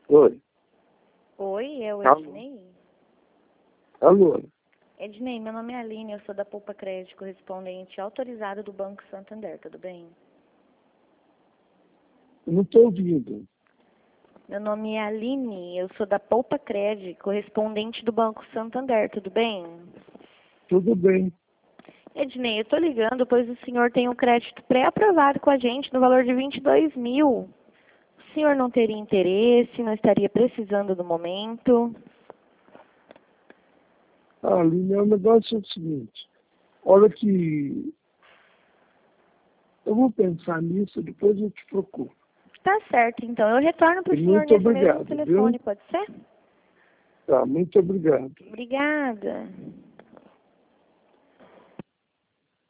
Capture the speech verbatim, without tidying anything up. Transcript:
Oi. Oi, é o Alô. Ednei? Alô. Ednei, meu nome é Aline, eu sou da Poupa Crédito, correspondente autorizado do Banco Santander, tudo bem? Eu não estou ouvindo. Meu nome é Aline, eu sou da Poupa Crédito, correspondente do Banco Santander, tudo bem? Tudo bem. Ednei, eu estou ligando pois o senhor tem um crédito pré-aprovado com a gente no valor de vinte e dois mil. O senhor não teria interesse, não estaria precisando no momento? Ah, Aline, o negócio é o seguinte. Olha que eu vou pensar nisso, depois eu te procuro. Tá certo, então. Eu retorno para o E senhor muito nesse mesmo obrigado, telefone, viu? pode ser? Tá, muito obrigado. Obrigada.